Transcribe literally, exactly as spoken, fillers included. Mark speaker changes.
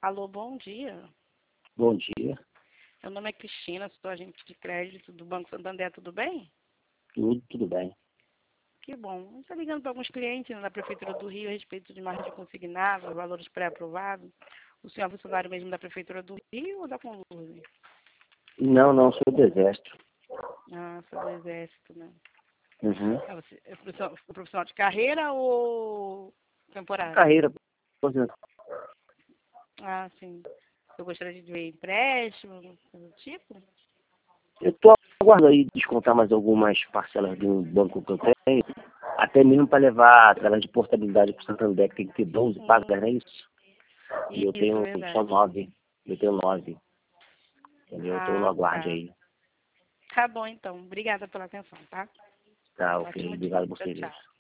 Speaker 1: Alô, bom dia.
Speaker 2: Bom dia.
Speaker 1: Meu nome é Cristina, sou agente de crédito do Banco Santander, tudo bem?
Speaker 2: Tudo, tudo bem.
Speaker 1: Que bom. A gente está ligando para alguns clientes da Prefeitura do Rio a respeito de margem consignável, valores pré-aprovados. O senhor é funcionário mesmo da Prefeitura do Rio ou da Conlurse?
Speaker 2: Não, não, sou do Exército.
Speaker 1: Ah, sou do Exército, né?
Speaker 2: Uhum.
Speaker 1: É, você é profissional, profissional de carreira ou temporário?
Speaker 2: Carreira, aposentado.
Speaker 1: Ah, sim. Eu gostaria de ver empréstimo, coisa do tipo?
Speaker 2: Eu estou aguardando aí descontar mais algumas parcelas do banco que eu tenho, até mesmo para levar através de portabilidade para o Santander, que tem que ter doze pagas, não é
Speaker 1: Hum,
Speaker 2: isso? E eu
Speaker 1: isso,
Speaker 2: tenho só
Speaker 1: verdade.
Speaker 2: nove. Eu tenho nove. Entendeu? Eu estou no
Speaker 1: Ah,
Speaker 2: aguarde
Speaker 1: tá.
Speaker 2: aí.
Speaker 1: Tá bom, então. Obrigada pela atenção, tá?
Speaker 2: Tá, ok.
Speaker 1: Ótimo dia.
Speaker 2: Obrigado por
Speaker 1: Tchau,
Speaker 2: serviço.
Speaker 1: tchau.